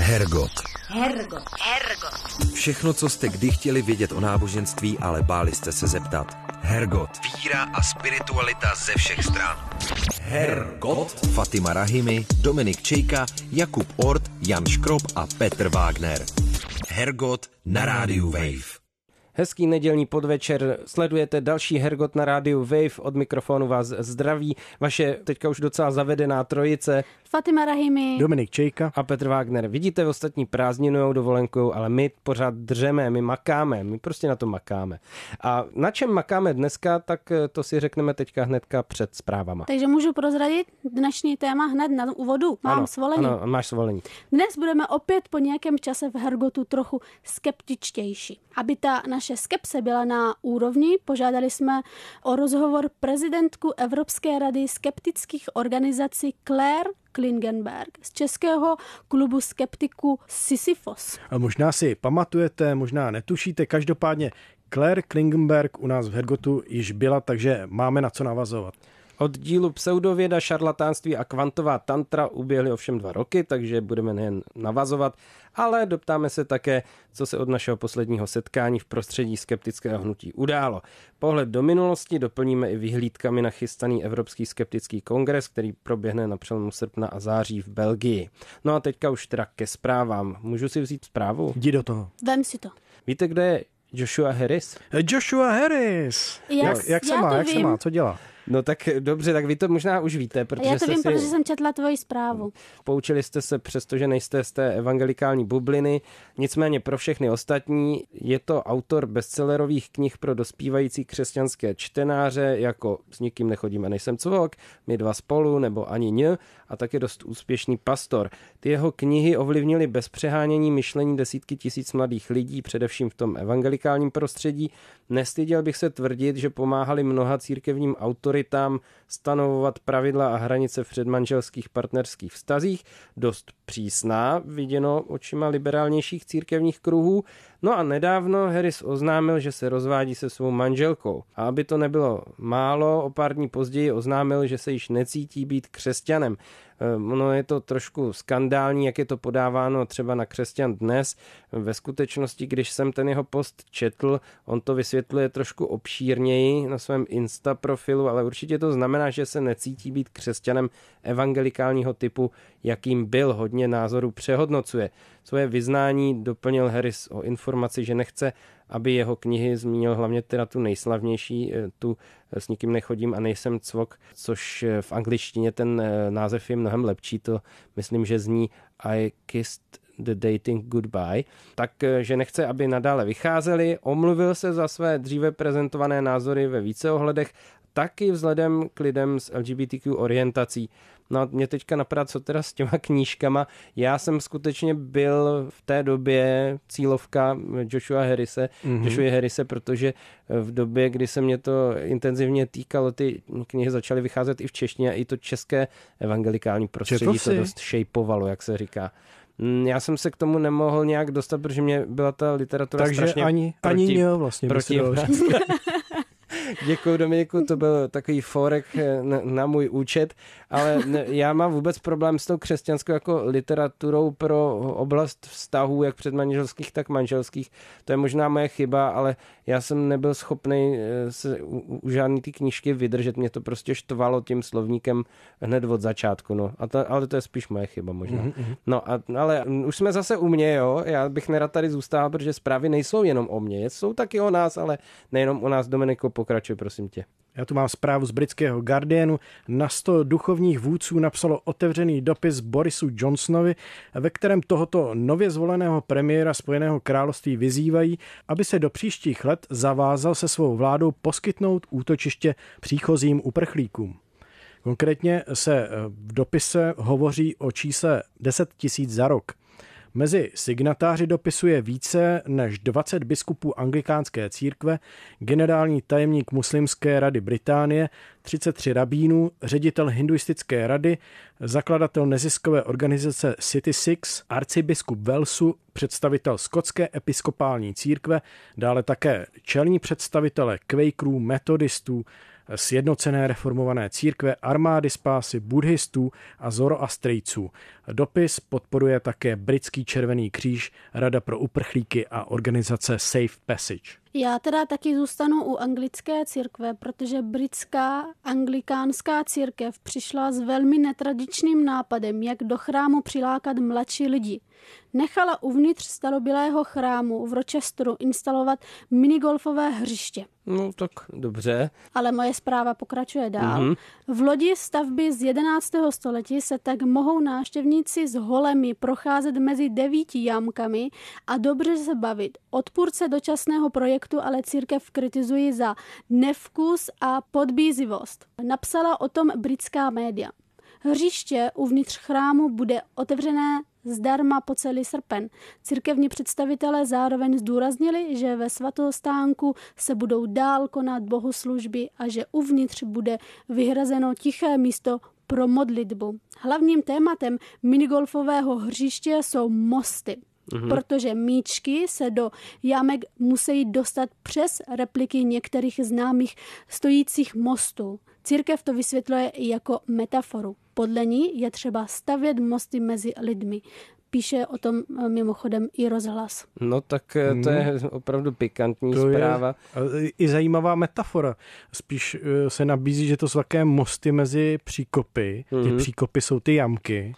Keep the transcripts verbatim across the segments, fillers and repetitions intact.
Hergot. Hergot. Hergot. Všechno, co jste kdy chtěli vědět o náboženství, ale báli jste se zeptat. Hergot. Víra a spiritualita ze všech stran. Hergot. Fatima Rahimi, Dominik Čejka, Jakub Ort, Jan Škrob a Petr Wagner. Hergot na rádiu Wave. Hezký nedělní podvečer, sledujete další Hergot na rádiu Wave, od mikrofonu vás zdraví vaše teďka už docela zavedená trojice. Fatima Rahimi, Dominik Čejka a Petr Wagner. Vidíte, ostatní prázdninujou, dovolenkujou, ale my pořád dřeme, my makáme, my prostě na to makáme. A na čem makáme dneska, tak to si řekneme teďka hnedka před zprávama. Takže můžu prozradit dnešní téma hned na úvodu. Mám ano, svolení. Ano, máš svolení. Dnes budeme opět po nějakém čase v Hergotu trochu skeptičtější. Aby ta naše skepse byla na úrovni, požádali jsme o rozhovor prezidentku Evropské rady skeptických organizací Claire Klingenberg z českého klubu skeptiků Sisyfos. A možná si pamatujete, možná netušíte, každopádně Claire Klingenberg u nás v Hergotu již byla, takže máme na co navazovat. Od dílu Pseudověda, šarlatánství a kvantová tantra uběhly ovšem dva roky, takže budeme nejen navazovat, ale doptáme se také, co se od našeho posledního setkání v prostředí skeptického hnutí událo. Pohled do minulosti doplníme i vyhlídkami na chystaný Evropský skeptický kongres, který proběhne na přelomu srpna a září v Belgii. No a teďka už teda ke zprávám. Můžu si vzít zprávu? Jdi do toho. Vem si to. Víte, kdo je Joshua Harris? Joshua Harris! Já, jak jak se já má, to jak vím. se má, co dělá? No tak dobře, tak vy to možná už víte, protože Já to vím, si... protože jsem četla tvoji zprávu. Poučili jste se, přestože nejste z té evangelikální bubliny, nicméně pro všechny ostatní je to autor bestsellerových knih pro dospívající křesťanské čtenáře, jako S nikým nechodím a nejsem cvok, My dva spolu nebo Ani ň, a taky dost úspěšný pastor. Ty jeho knihy ovlivnily bez přehánění myšlení desítky tisíc mladých lidí, především v tom evangelikálním prostředí. Nestyděl bych se tvrdit, že pomáhali mnoha církevním autoritám stanovovat pravidla a hranice v předmanželských partnerských vztazích, dost přísná, viděno očima liberálnějších církevních kruhů. No a nedávno Harris oznámil, že se rozvádí se svou manželkou. A aby to nebylo málo, o pár dní později oznámil, že se již necítí být křesťanem. Ono je to trošku skandální, jak je to podáváno třeba na Křesťan dnes. Ve skutečnosti, když jsem ten jeho post četl, on to vysvětluje trošku obšírněji na svém Insta profilu, ale určitě to znamená, že se necítí být křesťanem evangelikálního typu, jakým byl, hodně názorů přehodnocuje. Svoje vyznání doplnil Harris o informaci, že nechce, aby jeho knihy zmínil hlavně teda tu nejslavnější, tu S nikým nechodím a nejsem cvok, což v angličtině ten název je mnohem lepší, to myslím, že zní I kissed the dating goodbye, takže nechce, aby nadále vycházeli, omluvil se za své dříve prezentované názory ve více ohledech, taky vzhledem k lidem s L G B T Q orientací. No a mě teďka napadá, co teda s těma knížkama. Já jsem skutečně byl v té době cílovka Joshua Harrise, mm-hmm. Joshua Harrise, protože v době, kdy se mě to intenzivně týkalo, ty knihy začaly vycházet i v češtině a i to české evangelikální prostředí to dost šejpovalo, jak se říká. Já jsem se k tomu nemohl nějak dostat, protože mě byla ta literatura Takže strašně ani, proti, ani jo, vlastně proti Děkuji, Dominiku, to byl takový forek na, na můj účet, ale ne, já mám vůbec problém s tou křesťanskou jako literaturou pro oblast vztahů, jak předmanželských, tak manželských. To je možná moje chyba, ale já jsem nebyl schopný se u, u žádný ty knížky vydržet, mě to prostě štvalo tím slovníkem hned od začátku, no. A to, ale to je spíš moje chyba možná. Mm-hmm. No, a, ale už jsme zase u mě, jo, já bych nerad tady zůstal, protože zprávy nejsou jenom o mně, jsou taky o nás, ale nejenom o nás. Dominiku, pokračuj, prosím tě. Já tu mám zprávu z britského Guardianu. Na sto duchovních vůdců napsalo otevřený dopis Borisu Johnsonovi, ve kterém tohoto nově zvoleného premiéra Spojeného království vyzývají, aby se do příštích let zavázal se svou vládou poskytnout útočiště příchozím uprchlíkům. Konkrétně se v dopise hovoří o čísle deset tisíc za rok. Mezi signatáři dopisuje více než dvacet biskupů anglikánské církve, generální tajemník Muslimské rady Británie, třicet tři rabínů, ředitel hinduistické rady, zakladatel neziskové organizace City Six, arcibiskup Walesu, představitel skotské episkopální církve, dále také čelní představitelé Quakerů, metodistů, Sjednocené reformované církve, armády spásy, buddhistů a zoroastrejců. Dopis podporuje také britský Červený kříž, Rada pro uprchlíky a organizace Safe Passage. Já teda taky zůstanu u anglické církve, protože britská anglikánská církev přišla s velmi netradičním nápadem, jak do chrámu přilákat mladší lidi. Nechala uvnitř starobylého chrámu v Rochesteru instalovat minigolfové hřiště. No tak dobře. Ale moje zpráva pokračuje dál. Mm-hmm. V lodi stavby z jedenáctého století se tak mohou návštěvníci s holemi procházet mezi devíti jamkami a dobře se bavit. Odpůrce dočasného projektu ale církev kritizují za nevkus a podbízivost. Napsala o tom britská média. Hřiště uvnitř chrámu bude otevřené zdarma po celý srpen. Církevní představitelé zároveň zdůraznili, že ve svatostánku se budou dál konat bohoslužby a že uvnitř bude vyhrazeno tiché místo pro modlitbu. Hlavním tématem minigolfového hřiště jsou mosty. Mhm. Protože míčky se do jamek musí dostat přes repliky některých známých stojících mostů. Církev to vysvětluje i jako metaforu. Podle ní je třeba stavět mosty mezi lidmi. Píše o tom mimochodem i Rozhlas. No tak to je opravdu pikantní to zpráva. Je i zajímavá metafora. Spíš se nabízí, že to jsou také mosty mezi příkopy. Mm-hmm. Ty příkopy jsou ty jamky.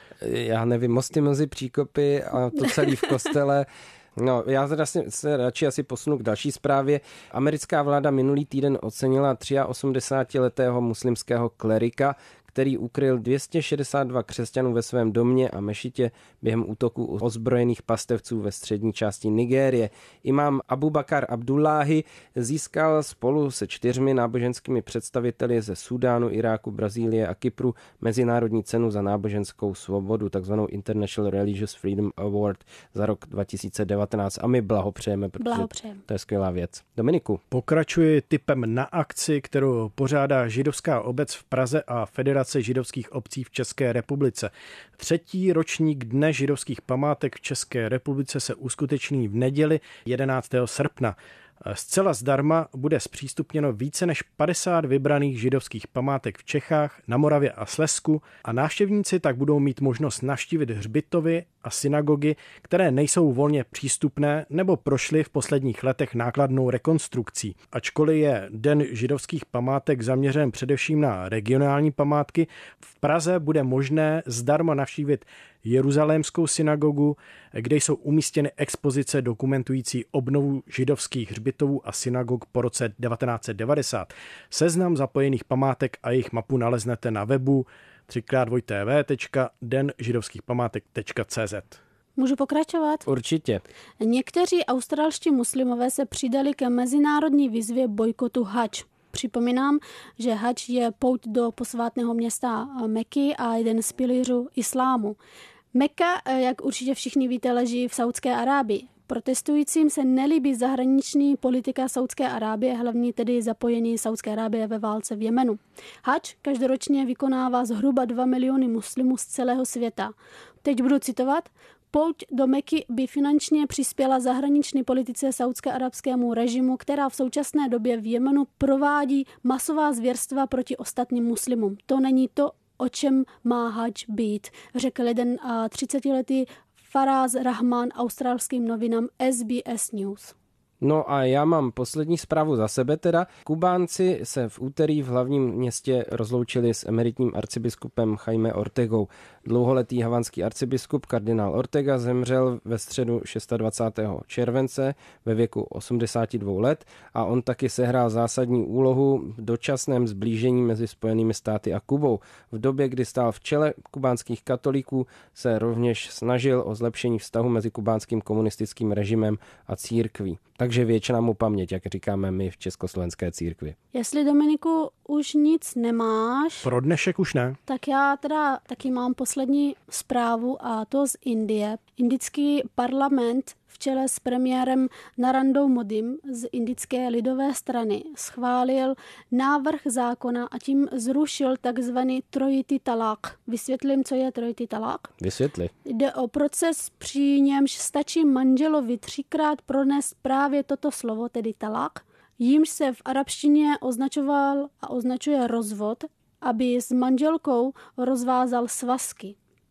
Já nevím, mosty mezi příkopy a to celý v kostele. No, já teda se radši asi posunu k další zprávě. Americká vláda minulý týden ocenila osmdesátiletého muslimského klerika, který ukryl dvě stě šedesát dva křesťanů ve svém domě a mešitě během útoku ozbrojených pastevců ve střední části Nigérie. Imám Abu Bakar Abdullahi získal spolu se čtyřmi náboženskými představiteli ze Súdánu, Iráku, Brazílie a Kypru mezinárodní cenu za náboženskou svobodu, takzvanou International Religious Freedom Award za rok dva tisíce devatenáct. A my blahopřejeme, protože blahopřejeme. To je skvělá věc. Dominiku. Pokračuji tipem na akci, kterou pořádá židovská obec v Praze a Federace židovských obcí v České republice. Třetí ročník Dne židovských památek v České republice se uskuteční v neděli jedenáctého srpna. Zcela zdarma bude zpřístupněno více než padesát vybraných židovských památek v Čechách, na Moravě a Slezsku a návštěvníci tak budou mít možnost navštívit hřbitovy a synagogy, které nejsou volně přístupné nebo prošly v posledních letech nákladnou rekonstrukcí. Ačkoliv je Den židovských památek zaměřen především na regionální památky, v Praze bude možné zdarma navštívit Jeruzalémskou synagogu, kde jsou umístěny expozice dokumentující obnovu židovských hřbitovů a synagog po roce devatenáct set devadesát. Seznam zapojených památek a jejich mapu naleznete na webu třikrát dvojtv tečka den židovských památek tečka cz. Můžu pokračovat? Určitě. Někteří australští muslimové se přidali ke mezinárodní výzvě bojkotu hadž. Připomínám, že hadž je pouť do posvátného města Meky a jeden z pilířů islámu. Mekka, jak určitě všichni víte, leží v Saudské Arábii. Protestujícím se nelíbí zahraniční politika Saudské Arábie, hlavně tedy zapojení Saudské Arábie ve válce v Jemenu. Hadž každoročně vykonává zhruba dva miliony muslimů z celého světa. Teď budu citovat. Pouť do Meky by finančně přispěla zahraniční politice saúdsko-arabskému režimu, která v současné době v Jemenu provádí masová zvěrstva proti ostatním muslimům. To není to, o čem má hadž být, řekl jeden třicetiletý Faraz Rahman australským novinám S B S News. No a já mám poslední zprávu za sebe teda. Kubánci se v úterý v hlavním městě rozloučili s emeritním arcibiskupem Jaime Ortegou. Dlouholetý havanský arcibiskup kardinál Ortega zemřel ve středu dvacátého šestého července ve věku osmdesáti dvou let a on taky sehrál zásadní úlohu v dočasném zblížení mezi Spojenými státy a Kubou. V době, kdy stál v čele kubánských katolíků, se rovněž snažil o zlepšení vztahu mezi kubánským komunistickým režimem a církví. Takže věčná mu paměť, jak říkáme my v Československé církvi. Jestli, Dominiku, už nic nemáš... Pro dnešek už ne. Tak já teda taky mám poslední zprávu a to z Indie. Indický parlament v čele s premiérem Narendrou Modim z Indické lidové strany schválil návrh zákona a tím zrušil takzvaný trojitý talák. Vysvětlím, co je trojitý talák? Vysvětli. Jde o proces, při němž stačí manželovi třikrát pronést právě toto slovo, tedy talák, jímž se v arabštině označoval a označuje rozvod, aby s manželkou rozvázal svazky.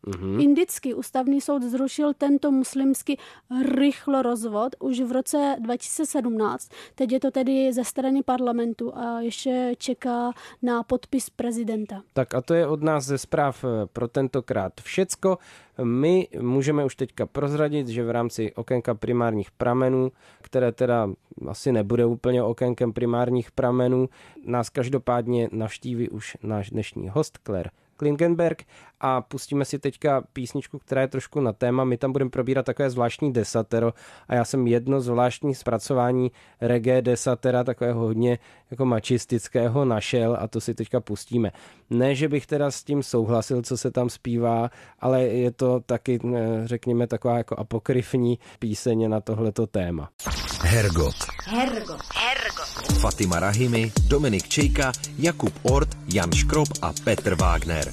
Mm-hmm. Indický ústavní soud zrušil tento muslimský rychlorozvod už v roce dva tisíce sedmnáct. Teď je to tedy ze strany parlamentu a ještě čeká na podpis prezidenta. Tak a to je od nás ze zpráv pro tentokrát všecko. My můžeme už teďka prozradit, že v rámci okénka primárních pramenů, které teda asi nebude úplně okénkem primárních pramenů, nás každopádně navštíví už náš dnešní host Claire Klingenberg a pustíme si teďka písničku, která je trošku na téma. My tam budeme probírat takové zvláštní desatero a já jsem jedno zvláštní zpracování reggae desatera, takového hodně jako mačistického našel a to si teďka pustíme. Ne, že bych teda s tím souhlasil, co se tam zpívá, ale je to taky, řekněme, taková jako apokryfní píseň na tohleto téma. Hergot. Hergot. Hergot. Fatima Rahimi, Dominik Čejka, Jakub Ort, Jan Škrob a Petr Wagner.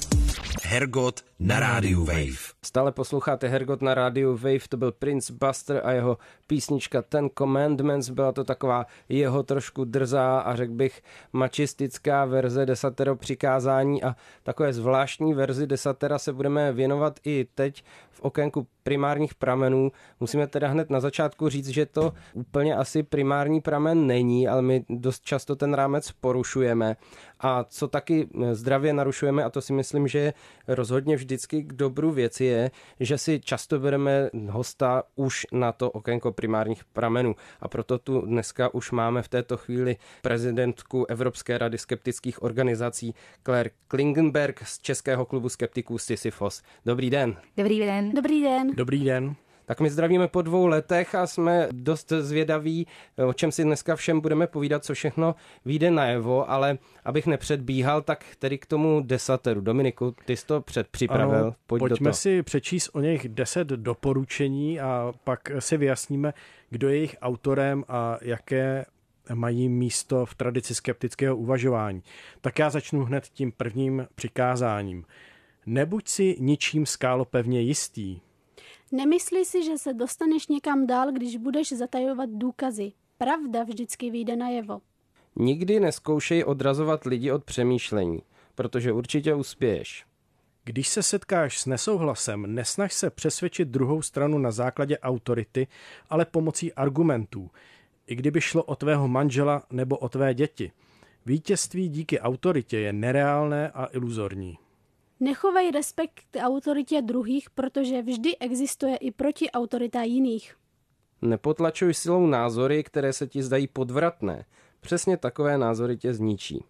Hergot na rádiu Wave. Stále posloucháte Hergot na rádiu Wave, to byl Prince Buster a jeho písnička Ten Commandments, byla to taková jeho trošku drzá a řekl bych machistická verze desatero přikázání a takové zvláštní verzi desatera se budeme věnovat i teď v okénku primárních pramenů. Musíme teda hned na začátku říct, že to úplně asi primární pramen není, ale my dost často ten rámec porušujeme a co taky zdravě narušujeme, a to si myslím, že je rozhodně vždycky k dobru věci, je, že si často bereme hosta už na to okénko primárních pramenů a proto tu dneska už máme v této chvíli prezidentku Evropské rady skeptických organizací Claire Klingenberg z Českého klubu skeptiků Sisyfos. Dobrý den. Dobrý den. Dobrý den. Dobrý den. Tak my zdravíme po dvou letech a jsme dost zvědaví, o čem si dneska všem budeme povídat, co všechno vyjde najevo, ale abych nepředbíhal, tak tedy k tomu desateru. Dominiku, ty jsi to předpřipravil, ano, pojď pojďme do toho. si přečíst o něch deset doporučení a pak si vyjasníme, kdo je jejich autorem a jaké mají místo v tradici skeptického uvažování. Tak já začnu hned tím prvním přikázáním. Nebuď si ničím skálopevně jistý. Nemyslí si, že se dostaneš někam dál, když budeš zatajovat důkazy. Pravda vždycky vyjde najevo. Nikdy nezkoušej odrazovat lidi od přemýšlení, protože určitě uspěješ. Když se setkáš s nesouhlasem, nesnaž se přesvědčit druhou stranu na základě autority, ale pomocí argumentů, i kdyby šlo o tvého manžela nebo o tvé děti. Vítězství díky autoritě je nereálné a iluzorní. Nechovej respekt k autoritě druhých, protože vždy existuje i protiautorita jiných. Nepotlačuj silou názory, které se ti zdají podvratné. Přesně takové názory tě zničí.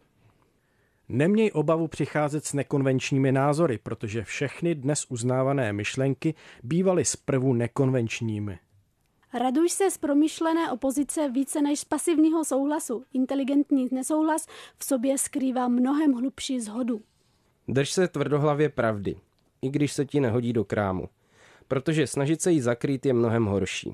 Neměj obavu přicházet s nekonvenčními názory, protože všechny dnes uznávané myšlenky bývaly zprvu nekonvenčními. Raduj se z promyšlené opozice více než z pasivního souhlasu. Inteligentní nesouhlas v sobě skrývá mnohem hlubší shodu. Drž se tvrdohlavě pravdy, i když se ti nehodí do krámu, protože snažit se jí zakrýt je mnohem horší.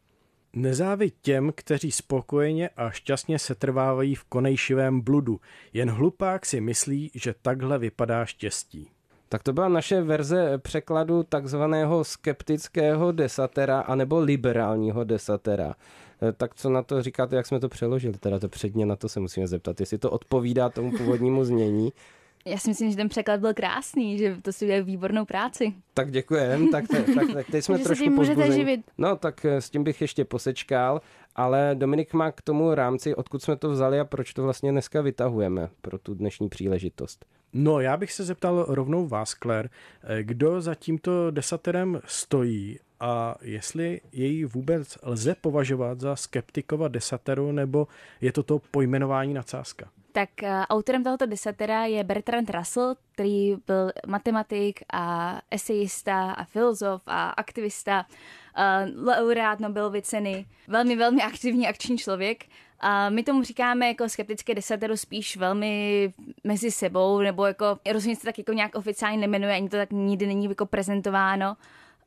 Nezáviď těm, kteří spokojeně a šťastně setrvávají v konejšivém bludu. Jen hlupák si myslí, že takhle vypadá štěstí. Tak to byla naše verze překladu takzvaného skeptického desatera anebo liberálního desatera. Tak co na to říkáte, jak jsme to přeložili? Teda to předně na to se musíme zeptat, jestli to odpovídá tomu původnímu znění. Já si myslím, že ten překlad byl krásný, že to si udělali výbornou práci. Tak děkujem, tak, te, tak, tak teď jsme že trošku se tím můžete pozbuzení. živit. No tak s tím bych ještě posečkal, ale Dominik má k tomu rámci, odkud jsme to vzali a proč to vlastně dneska vytahujeme pro tu dnešní příležitost. No, já bych se zeptal rovnou vás, Claire, kdo za tímto desaterem stojí a jestli jej vůbec lze považovat za skeptikova desateru, nebo je to to pojmenování nadsázka? Tak uh, autorem tohoto desatera je Bertrand Russell, který byl matematik a esejista a filozof a aktivista, uh, laureát Nobelovy ceny, velmi, velmi aktivní akční člověk. A my tomu říkáme jako skeptické desatero spíš velmi mezi sebou, nebo jako rozhodně se tak jako nějak oficiálně nemenuje, ani to tak nikdy není jako prezentováno.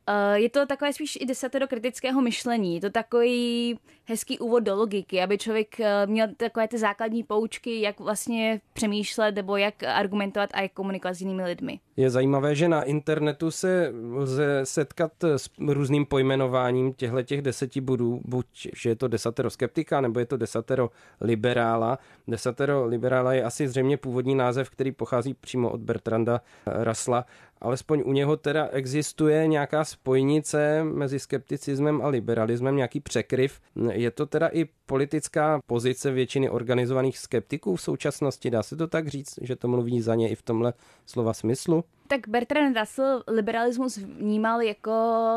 Je to takové spíš i desatero kritického myšlení. Je to takový hezký úvod do logiky, aby člověk měl takové ty základní poučky, jak vlastně přemýšlet nebo jak argumentovat a jak komunikovat s jinými lidmi. Je zajímavé, že na internetu se lze setkat s různým pojmenováním těchto deseti bodů, buď že je to desatero skeptika, nebo je to desatero liberála. Desatero liberála je asi zřejmě původní název, který pochází přímo od Bertranda Russella alespoň u něho teda existuje nějaká spojnice mezi skepticismem a liberalismem, nějaký překryv. Je to teda i politická pozice většiny organizovaných skeptiků v současnosti, dá se to tak říct, že to mluví za ně i v tomhle slova smyslu? Tak Bertrand Russell liberalismus vnímal jako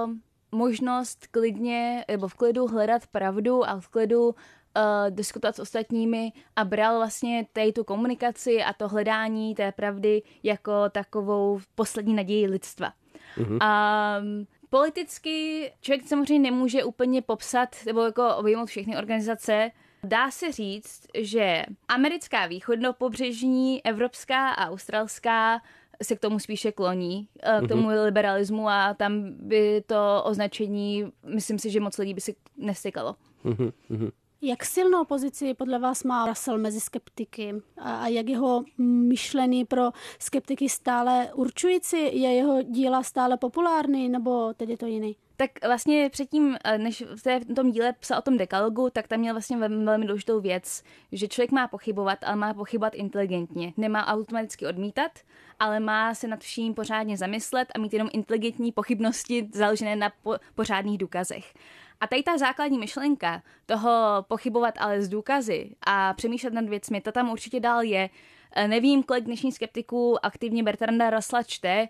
možnost klidně, nebo v klidu hledat pravdu a v klidu uh, diskutovat s ostatními a bral vlastně tady tu komunikaci a to hledání té pravdy jako takovou poslední naději lidstva. Mm-hmm. A politicky člověk samozřejmě nemůže úplně popsat nebo jako obejmout všechny organizace. Dá se říct, že americká východnopobřežní, evropská a australská se k tomu spíše kloní, k tomu mm-hmm. liberalismu a tam by to označení, myslím si, že moc lidí by si nestykalo. Mm-hmm. Jak silnou pozici podle vás má Russell mezi skeptiky a jak jeho myšlení pro skeptiky stále určující? Je jeho díla stále populární nebo teď je to jiný? Tak vlastně předtím, než v tom díle psal o tom dekalogu, tak tam měl vlastně velmi, velmi důležitou věc, že člověk má pochybovat, ale má pochybovat inteligentně. Nemá automaticky odmítat, ale má se nad vším pořádně zamyslet a mít jenom inteligentní pochybnosti založené na po, pořádných důkazech. A tady ta základní myšlenka toho pochybovat ale z důkazy a přemýšlet nad věcmi, to tam určitě dál je. Nevím, kolik dnešních skeptiků aktivně Bertranda Russella čte,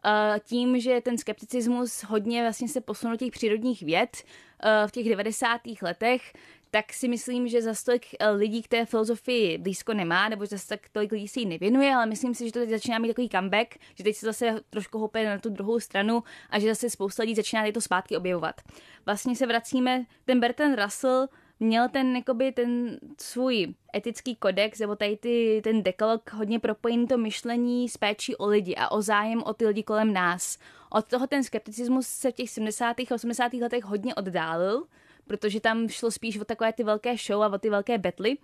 tím, že ten skepticismus hodně vlastně se posunul těch přírodních věd v těch devadesátých letech, tak si myslím, že zase tolik lidí k té filozofii blízko nemá, nebo zase tak tolik lidí si ji nevěnuje, ale myslím si, že to teď začíná mít takový comeback, že teď se zase trošku houpe na tu druhou stranu a že zase spousta lidí začíná to zpátky objevovat. Vlastně se vracíme, ten Bertrand Russell měl ten, jakoby, ten svůj etický kodex, nebo tady ty, ten dekalog hodně propojený to myšlení s péčí o lidi a o zájem o ty lidi kolem nás. Od toho ten skepticismus se v těch sedmdesátých a osmdesátých letech hodně oddálil, protože tam šlo spíš o takové ty velké show a o ty velké betly.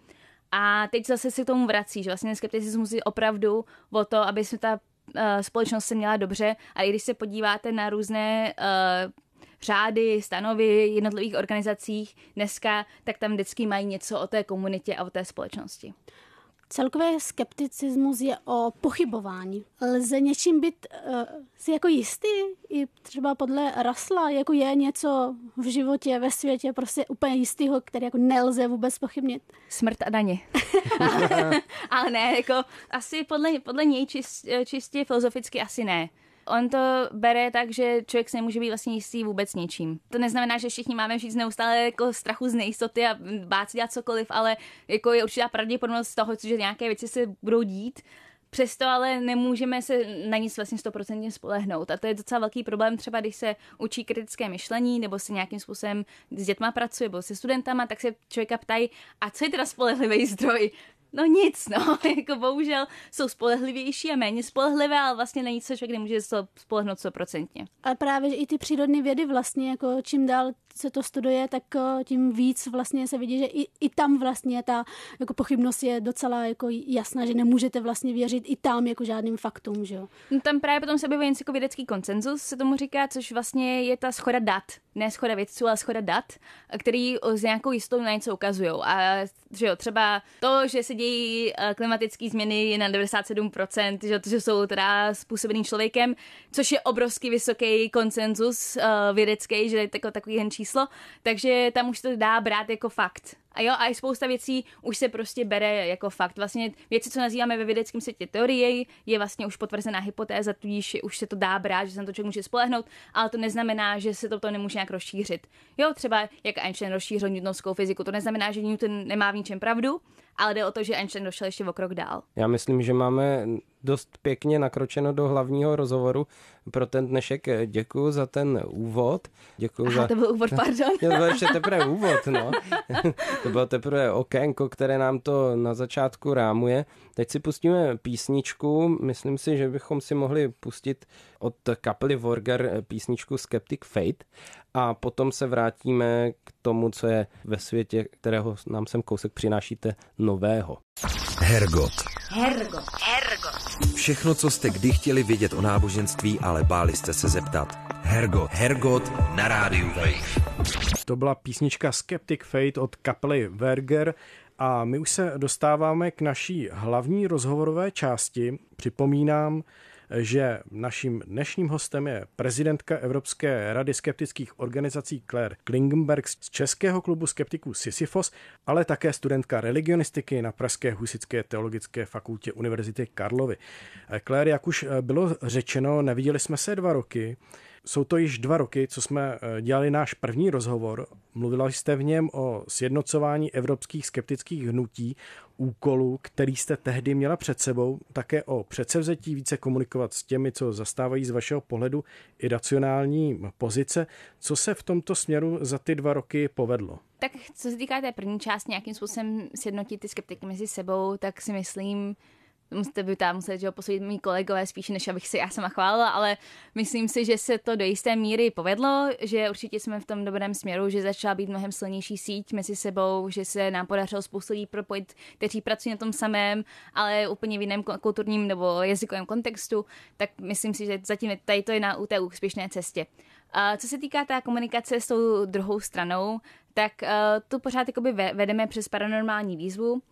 A teď zase se k tomu vrací, že vlastně skepticismus je opravdu o to, aby se ta uh, společnost se měla dobře. A i když se podíváte na různé uh, řády, stanovy jednotlivých organizacích dneska, tak tam vždycky mají něco o té komunitě a o té společnosti. Celkově skepticismus je o pochybování. Lze něčím být uh, si jako jistý? I třeba podle Russella jako je něco v životě, ve světě prostě úplně jistýho, který jako nelze vůbec pochybnit. Smrt a daně. Ale ne, jako asi podle, podle něj čist, čistě filozoficky asi ne. On to bere tak, že člověk se nemůže být vlastně jistý vůbec ničím. To neznamená, že všichni máme žít neustále jako strachu z nejistoty a bát si dělat cokoliv, ale jako je určitá pravděpodobnost toho, že nějaké věci se budou dít. Přesto ale nemůžeme se na nic vlastně stoprocentně spolehnout. A to je docela velký problém, třeba když se učí kritické myšlení nebo se nějakým způsobem s dětma pracuje nebo se studentama, tak se člověka ptají, a co je teda spolehlivý zdroj? No nic, no, jako bohužel jsou spolehlivější a méně spolehlivé, ale vlastně není co člověk nemůže spolehnout stoprocentně. Ale právě i ty přírodní vědy vlastně, jako čím dál se to studuje, tak tím víc vlastně se vidí, že i, i tam vlastně ta jako pochybnost je docela jako jasná, že nemůžete vlastně věřit i tam jako žádným faktům, že jo. No tam právě potom se objevuje něco jako vědecký konsenzus, se tomu říká, což vlastně je ta shoda dat, ne shoda vědců, ale shoda dat, který s nějakou jistotou na něco ukazují. A že jo, třeba to, že se dějí klimatické změny je na devadesát sedm procent, že, že jsou teda způsobený člověkem, což je obrovský vysoký konsenzus uh, vědecký, že je tako, takový hen číslo, takže tam už to dá brát jako fakt. A jo, a i spousta věcí už se prostě bere jako fakt. Vlastně věci, co nazýváme ve vědeckém světě teorie, je vlastně už potvrzená hypotéza, tudíž už se to dá brát, že se na to člověk může spolehnout, ale to neznamená, že se toto nemůže nějak rozšířit. Jo, třeba jak Einstein rozšířil newtonskou fyziku, to neznamená, že Newton nemá v ničem pravdu, ale jde o to, že Einstein došel ještě o krok dál. Já myslím, že máme dost pěkně nakročeno do hlavního rozhovoru pro ten dnešek. Děkuji za ten úvod. Děkuji Aha, za... to byl úvod, pardon. To byl ještě teprve úvod, no. To bylo teprve okénko, které nám to na začátku rámuje. Teď si pustíme písničku. Myslím si, že bychom si mohli pustit od kapely Vorger písničku Skeptic Fate a potom se vrátíme k tomu, co je ve světě, kterého nám sem kousek přinášíte nového. Hergot. Hergot. Hergot. Všechno, co jste kdy chtěli vědět o náboženství, ale báli jste se zeptat. Hergot. Hergot na rádiu Wave. To byla písnička Skeptic Fate od kapely Vorger a my už se dostáváme k naší hlavní rozhovorové části. Připomínám, že naším dnešním hostem je prezidentka Evropské rady skeptických organizací Claire Klingenberg z Českého klubu skeptiků Sisyfos, ale také studentka religionistiky na Pražské husitské teologické fakultě Univerzity Karlovy. Claire, jak už bylo řečeno, neviděli jsme se dva roky. Jsou to již dva roky, co jsme dělali náš první rozhovor. Mluvila jste v něm o sjednocování evropských skeptických hnutí, úkolu, který jste tehdy měla před sebou, také o předsevzetí více komunikovat s těmi, co zastávají z vašeho pohledu iracionální pozice. Co se v tomto směru za ty dva roky povedlo? Tak co se týká té první části, nějakým způsobem sjednotit ty skeptiky mezi sebou, tak si myslím, musíte by tam muset, že ho posoudit mý kolegové spíše, než abych se já sama chválila, ale myslím si, že se to do jisté míry povedlo, že určitě jsme v tom dobrém směru, že začala být mnohem silnější síť mezi sebou, že se nám podařilo spoustu lidí propojit, kteří pracují na tom samém, ale úplně v jiném kulturním nebo jazykovém kontextu, tak myslím si, že zatím tady to je na té úspěšné cestě. A co se týká té komunikace s tou druhou stranou, tak uh, tu pořád jakoby vedeme přes paranormální výzvu.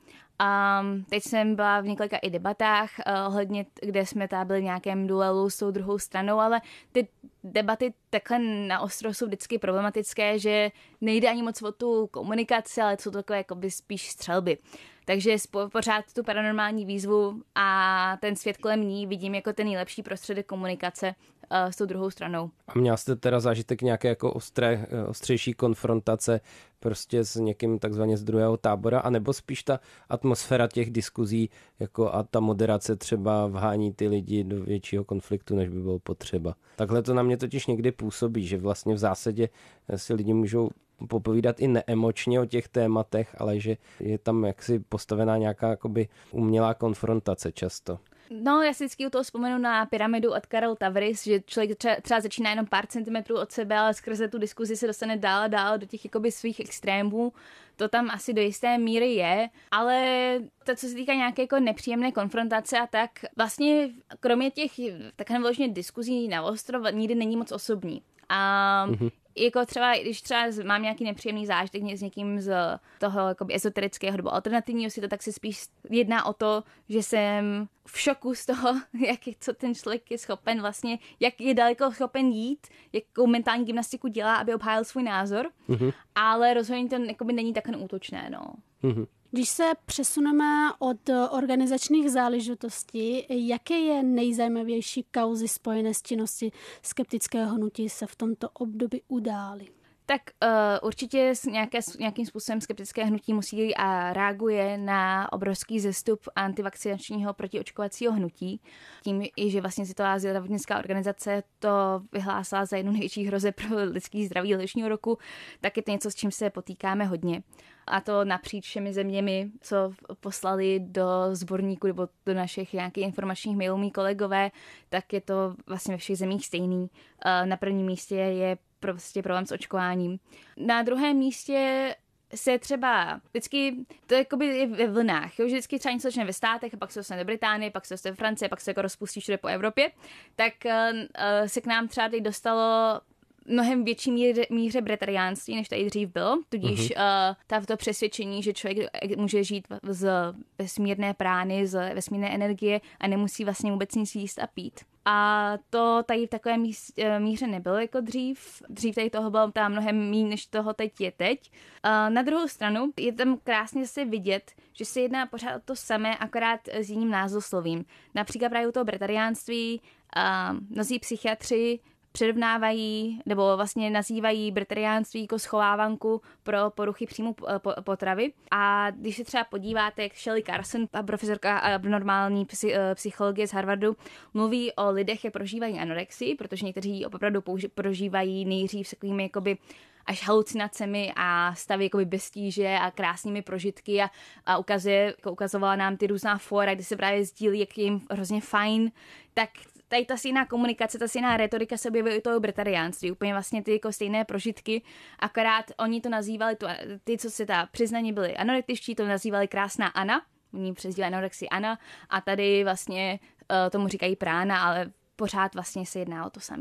Um, teď jsem byla v několika i debatách, uh, ohledně, kde jsme tady byli v nějakém duelu s tou druhou stranou, ale ty debaty takhle na ostro jsou vždycky problematické, že nejde ani moc o tu komunikaci, ale jsou to takové jakoby spíš střelby. Takže pořád tu paranormální výzvu a ten svět kolem ní vidím jako ten nejlepší prostředek komunikace uh, s tou druhou stranou. A měla jste teda zážitek nějaké jako ostré, ostřejší konfrontace prostě s někým takzvaně z druhého tábora, anebo spíš ta atmosféra těch diskuzí jako a ta moderace třeba vhání ty lidi do většího konfliktu, než by bylo potřeba. Takhle to na mě totiž někdy působí, že vlastně v zásadě si lidi můžou popovídat i neemočně o těch tématech, ale že je tam jaksi postavená nějaká jakoby umělá konfrontace často. No, já si vždycky u toho vzpomenu na pyramidu od Karel Tavris, že člověk třeba, třeba začíná jenom pár centimetrů od sebe, ale skrze tu diskuzi se dostane dál a dál do těch jakoby svých extrémů. To tam asi do jisté míry je, ale to, co se týká nějaké jako nepříjemné konfrontace a tak, vlastně kromě těch takhle vložně diskuzí na ostro nikdy není moc osobní. A mm-hmm. jako třeba, když třeba mám nějaký nepříjemný zážitek s někým z toho jakoby ezoterického nebo alternativního světa, tak se spíš jedná o to, že jsem v šoku z toho, jak je, co ten člověk je schopen vlastně, jak je daleko schopen jít, jakou mentální gymnastiku dělá, aby obhájil svůj názor, mm-hmm. ale rozhodně to jakoby není takhle útočné, no. Mm-hmm. Když se přesuneme od organizačních záležitostí, jaké je nejzajímavější kauzy spojené s činností skeptického hnutí se v tomto období udály? Tak uh, určitě nějaké, nějakým způsobem skeptické hnutí musí a reaguje na obrovský zestup antivakcinačního protiočkovacího hnutí. Tím i, že vlastně Světová zdravotnická organizace to vyhlásila za jednu největší hrozeb pro lidský zdraví letošního roku, tak je to něco, s čím se potýkáme hodně. A to napříč všemi zeměmi, co poslali do sborníku nebo do našich nějakých informačních mailů mý kolegové, tak je to vlastně ve všech zemích stejný. Uh, na prvním místě je prostě problém s očkováním. Na druhém místě se třeba vždycky, to jakoby je ve vlnách, jo? Že vždycky třeba něco začne ve státech, a pak se dostane do Británie, pak se dostane do Francie, pak se jako rozpustí všude po Evropě, tak uh, se k nám třeba teď dostalo mnohem větší míře, míře bretariánství, než tady dřív bylo, tudíž uh-huh. uh, ta, to přesvědčení, že člověk může žít z vesmírné prány, z vesmírné energie a nemusí vlastně vůbec nic jíst a pít. A to tady v takové míře nebylo jako dřív. Dřív tady toho bylo tam mnohem méně, než toho teď je teď. Uh, na druhou stranu je tam krásně zase vidět, že se jedná pořád o to samé, akorát s jiným názvoslovím. Například právě u toho bretariánství uh, mnozí psychiatři přirovnávají nebo vlastně nazývají bretariánství jako schovávanku pro poruchy příjmu potravy. A když se třeba podíváte, jak Shelley Carson, profesorka abnormální psychologie z Harvardu, mluví o lidech, jak prožívají anorexii, protože někteří opravdu prožívají nejdřív s takovými jakoby až halucinacemi a stavy jakoby bez tíže a krásnými prožitky a, a ukazuje, jako ukazovala nám ty různá fóra, kde se právě sdílí, jak je jim hrozně fajn, tak tady ta stejná komunikace, ta stejná retorika se objevuje i toho bretariánství, úplně vlastně ty jako stejné prožitky, akorát oni to nazývali, to, ty, co se ta přiznaní byli anorektičtí, to nazývali krásná Anna, oni přezdívají anorexii Anna a tady vlastně uh, tomu říkají prána, ale pořád vlastně se jedná o to samý.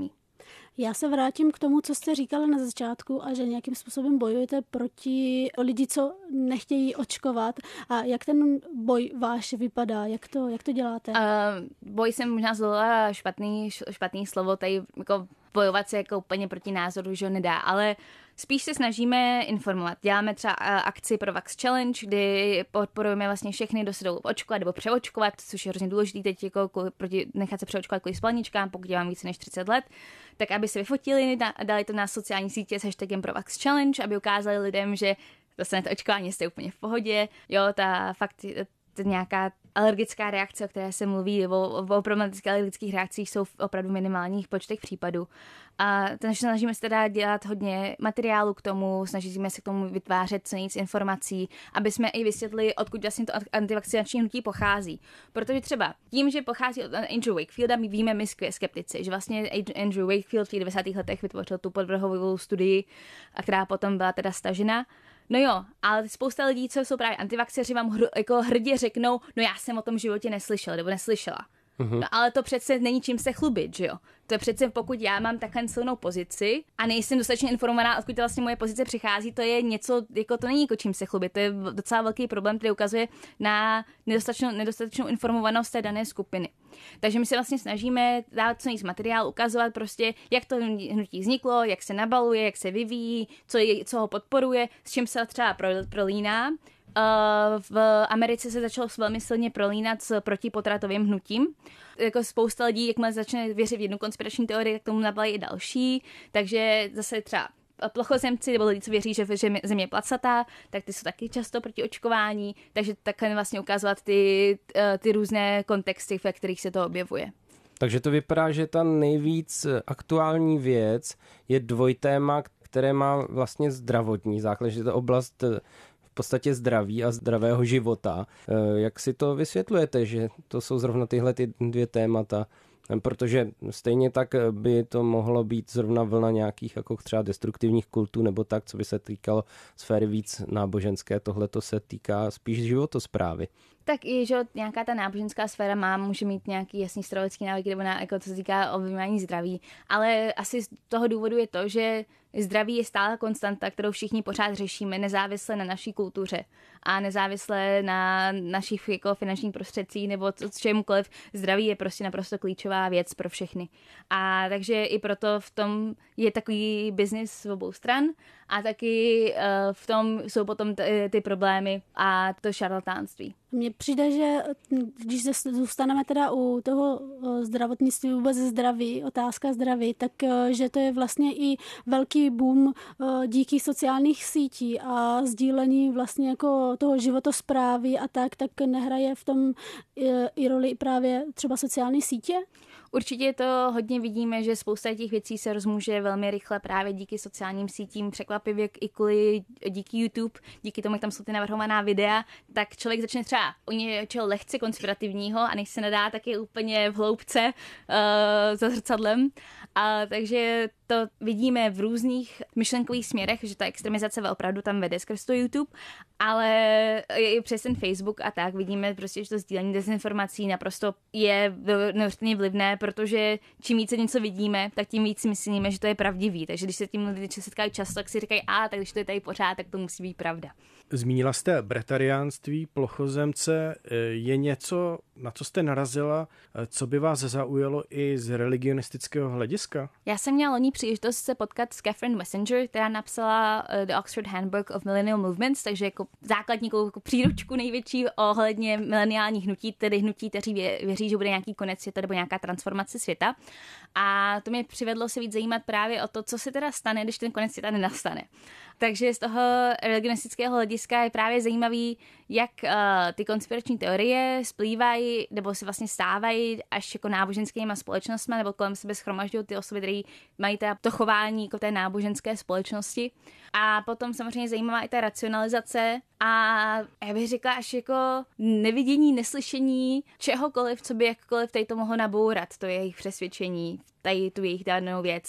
Já se vrátím k tomu, co jste říkala na začátku a že nějakým způsobem bojujete proti lidi, co nechtějí očkovat. A jak ten boj váš vypadá? Jak to, jak to děláte? Uh, boj jsem možná zvolila špatný, špatný slovo, tady jako bojovat se jako úplně proti názoru, že ho nedá, ale spíš se snažíme informovat. Děláme třeba akci pro Vax Challenge, kdy podporujeme vlastně všechny, kdo se jdou očkovat nebo přeočkovat, což je hrozně důležité teď jako proti, nechat se přeočkovat kvůli spalničkám, pokud mám více než třicet let, tak aby se vyfotili, dali to na sociální sítě s hashtagem pro Vax Challenge, aby ukázali lidem, že dostanete očkování, jste úplně v pohodě. Jo, ta fakt nějaká alergická reakce, o které se mluví, nebo o problematických alergických reakcích jsou v opravdu minimálních počtech případů. A snažíme se teda dělat hodně materiálu k tomu, snažíme se k tomu vytvářet co nejvíc informací, aby jsme i vysvětlili, odkud vlastně to antivakcinační hnutí pochází. Protože třeba tím, že pochází od Andrew Wakefielda, my víme my skeptici, že vlastně Andrew Wakefield v těch devadesátých letech vytvořil tu podvrhovou studii, která potom byla teda stažena. No jo, ale spousta lidí, co jsou právě antivakceři, vám hr, jako hrdě řeknou, no já jsem o tom v životě neslyšel, nebo neslyšela. Mm-hmm. No ale to přece není čím se chlubit, že jo? To je přece, pokud já mám takhle silnou pozici a nejsem dostatečně informovaná, odkud vlastně moje pozice přichází, to je něco, jako to není jako čím se chlubit. To je docela velký problém, který ukazuje na nedostatečnou, nedostatečnou informovanost té dané skupiny. Takže my se vlastně snažíme dávat co nejvíc materiál, ukazovat prostě, jak to hnutí vzniklo, jak se nabaluje, jak se vyvíjí, co, je, co ho podporuje, s čím se třeba prolíná. V Americe se začalo velmi silně prolínat s protipotratovým hnutím. Jako spousta lidí, jakmile začne věřit v jednu konspirační teorii, tak tomu nabalají i další. Takže zase třeba plochozemci nebo lidi, co věří, že země je placatá, tak ty jsou taky často proti očkování. Takže takhle vlastně ukazovat ty, ty různé kontexty, ve kterých se to objevuje. Takže to vypadá, že ta nejvíc aktuální věc je dvojtéma, které má vlastně zdravotní základ, že to oblast v podstatě zdraví a zdravého života. Jak si to vysvětlujete, že to jsou zrovna tyhle ty dvě témata? Protože stejně tak by to mohlo být zrovna vlna nějakých jako třeba destruktivních kultů nebo tak, co by se týkalo sféry víc náboženské. Tohle to se týká spíš životosprávy. Tak i, že nějaká ta náboženská sféra má, může mít nějaký jasný stravovický návyky nebo na, jako co se týká ovlivňování zdraví, ale asi z toho důvodu je to, že zdraví je stále konstanta, kterou všichni pořád řešíme, nezávisle na naší kultuře a nezávisle na našich jako finančních prostředcích nebo čemukoliv. Zdraví je prostě naprosto klíčová věc pro všechny. A takže i proto v tom je takový biznis z obou stran a taky uh, v tom jsou potom t- ty problémy a to šarlatánství. Mně přijde, že když zůstaneme teda u toho zdravotnictví, vůbec zdraví, otázka zdraví, tak že to je vlastně i velký boom díky sociálních sítí a sdílení vlastně jako toho životosprávy a tak, tak nehraje v tom i roli právě třeba sociální sítě? Určitě to hodně vidíme, že spousta těch věcí se rozmůže velmi rychle právě díky sociálním sítím, překvapivě i kvůli díky YouTube, díky tomu, jak tam jsou ty navrhovaná videa, tak člověk začne třeba o něčeho lehce konspirativního a než se nedá, tak je úplně v hloubce uh, za zrcadlem. A takže to vidíme v různých myšlenkových směrech, že ta extremizace opravdu tam vede skrz to YouTube, ale i přes ten Facebook a tak vidíme prostě, že to sdílení dezinformací naprosto je neuvěřitelně vlivné, protože čím více něco vidíme, tak tím víc myslíme, že to je pravdivý. Takže když se tím lidi setkají často, tak si říkají, a tak když to je tady pořád, tak to musí být pravda. Zmínila jste bretariánství, plochozemce. Je něco, na co jste narazila, co by vás zaujalo i z religionistického hlediska? Já jsem měla loni příležitost se potkat s Catherine Messenger, která napsala The Oxford Handbook of Millennial Movements, takže jako základní jako příručku největší ohledně mileniálních hnutí, tedy hnutí, kteří věří, že bude nějaký konec světa nebo nějaká transformace světa. A to mě přivedlo se víc zajímat právě o to, co se teda stane, když ten konec světa nenastane. Takže z toho religionistického hlediska je právě zajímavý, jak uh, ty konspirační teorie splývají nebo se vlastně stávají až jako náboženskýma společnostmi nebo kolem sebe shromažďují ty osoby, které mají to chování jako té náboženské společnosti. A potom samozřejmě zajímavá i ta racionalizace a já bych řekla až jako nevidění, neslyšení čehokoliv, co by jakkoliv tady to mohlo nabourat, to je jejich přesvědčení, tady tu jejich danou věc.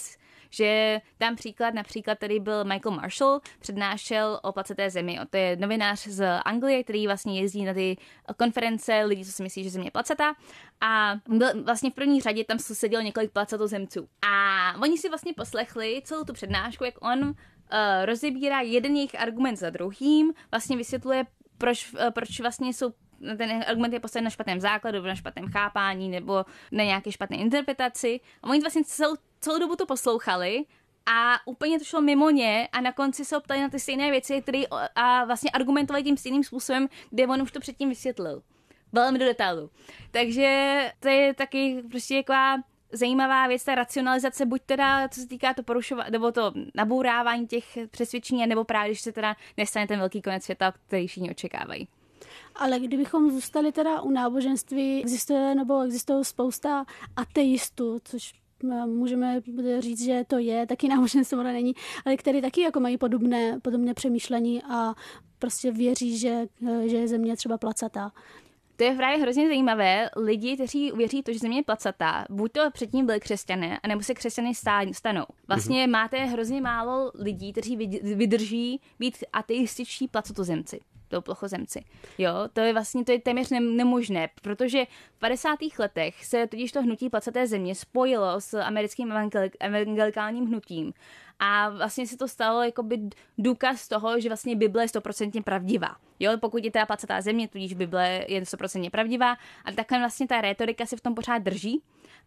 že dám příklad, například tady byl Michael Marshall, přednášel o placeté zemi. To je novinář z Anglie, který vlastně jezdí na ty konference lidí, co si myslí, že země je placatá. A byl vlastně v první řadě tam sedělo několik placatozemců. A oni si vlastně poslechli celou tu přednášku, jak on uh, rozebírá jeden jejich argument za druhým, vlastně vysvětluje, proč, uh, proč vlastně jsou ten argument je postaven na špatném základu, na špatném chápání nebo na nějaké špatné interpretaci. A oni vlastně celou, celou dobu to poslouchali a úplně to šlo mimo ně a na konci se optali na ty stejné věci, které a vlastně argumentovali tím stejným způsobem, kde on už to předtím vysvětlil. Velmi do detailu. Takže to je taky prostě taková zajímavá věc, ta racionalizace, buď teda, co se týká to porušování, nebo to nabourávání těch přesvědčení, nebo právě, když se teda nestane ten velký konec světa, který všichni očekávají. Ale kdybychom zůstali teda u náboženství, existuje nebo existuje spousta ateistů, což můžeme říct, že to je taky náboženstvo, ale není, ale který taky jako mají podobné, podobné přemýšlení a prostě věří, že, že je země třeba placatá. To je právě hrozně zajímavé. Lidi, kteří uvěří to, že země je placatá, buď to předtím byli křesťané, anebo se křesťany stanou. Vlastně mm-hmm. máte hrozně málo lidí, kteří vydrží být ateističtí placatozemci. To plochozemci. Jo, to je vlastně to je téměř nemožné, protože v padesátých letech se totiž to hnutí placaté země spojilo s americkým evangelikálním hnutím a vlastně se to stalo jakoby důkaz toho, že vlastně Bible je stoprocentně pravdivá. Jo, pokud je ta placatá země, tudíž Bible je stoprocentně pravdivá a takhle vlastně ta rétorika se v tom pořád drží.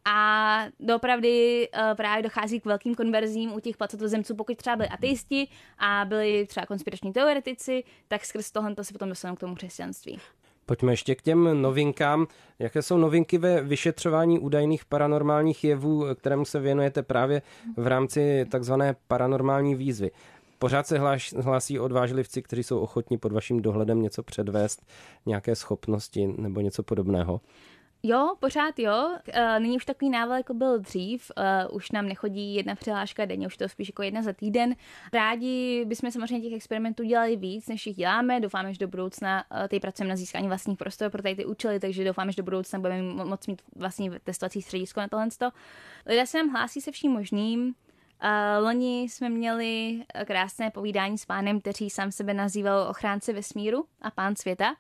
A doopravdy uh, právě dochází k velkým konverzím u těch placatozemců, pokud třeba byli ateisti a byli třeba konspirační teoretici, tak skrz tohle se potom dostanou k tomu křesťanství. Pojďme ještě k těm novinkám. Jaké jsou novinky ve vyšetřování údajných paranormálních jevů, kterému se věnujete právě v rámci takzvané paranormální výzvy? Pořád se hlásí odvážlivci, kteří jsou ochotní pod vaším dohledem něco předvést, nějaké schopnosti nebo něco podobného? Jo, pořád jo. Není už takový nával, jako byl dřív. Už nám nechodí jedna přihláška denně, už to spíš jako jedna za týden. Rádi bychom samozřejmě těch experimentů dělali víc, než jich děláme. Doufáme, že do budoucna tady pracujeme na získání vlastních prostor pro tady ty účely, takže doufáme, že do budoucna budeme moct mít vlastní testovací středisko na tohle. Lidé se nám hlásí se vším možným. Loni jsme měli krásné povídání s pánem, který sám sebe nazýval ochránce vesmíru a pán světa,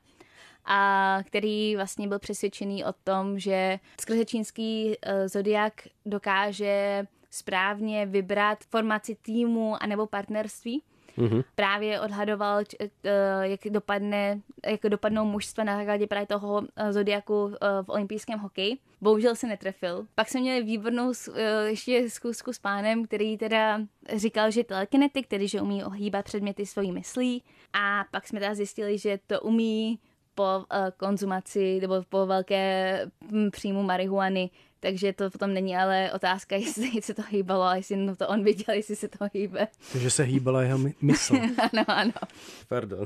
a který vlastně byl přesvědčený o tom, že skrze čínský uh, zodiak dokáže správně vybrat formaci týmu anebo partnerství. Mm-hmm. Právě odhadoval, uh, jak dopadne, jak dopadnou mužstva na základě právě toho uh, zodiaku uh, v olympijském hokeji. Bohužel se netrefil. Pak jsme měli výbornou uh, ještě zkusku s pánem, který teda říkal, že telekinetik, tedy že umí ohýbat předměty svojí myslí. A pak jsme teda zjistili, že to umí po uh, konzumaci nebo po velké m, příjmu marihuany, takže to potom není ale otázka, jestli se to hýbalo, ale jestli no to on viděl, jestli se to hýbe. Takže se hýbala jeho my- mysl. Ano, ano. Pardon.